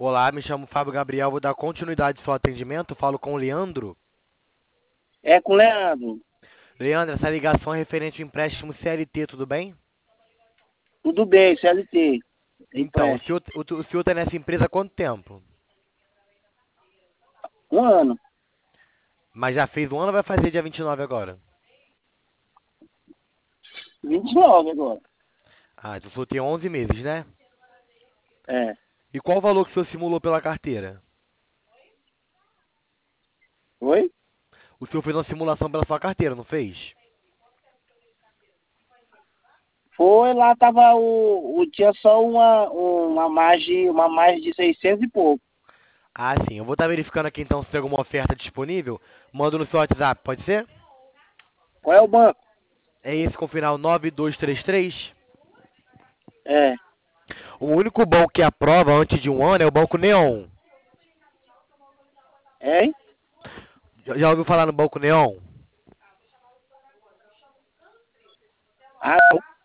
Olá, me chamo Fábio Gabriel, vou dar continuidade ao seu atendimento. Falo com o Leandro. É com o Leandro. Leandro, essa ligação é referente ao empréstimo CLT, tudo bem? Tudo bem, CLT. Então, o Empréstimo. senhor, o senhor está nessa empresa há quanto tempo? Um ano. Mas já fez um ano ou vai fazer dia 29 agora? 29 agora. Ah, então o senhor tem 11 meses, né? É. E qual o valor que o senhor simulou pela carteira? Oi? O senhor fez uma simulação pela sua carteira, não fez? Foi lá, tava tinha só uma margem de 600 e pouco. Ah, sim. Eu vou estar verificando aqui então se tem alguma oferta disponível. Mando no seu WhatsApp, pode ser? Qual é o banco? É esse com final 9233. É. O único banco que aprova antes de um ano é o Banco Neon. Hein? Já ouviu falar no Banco Neon? Ah,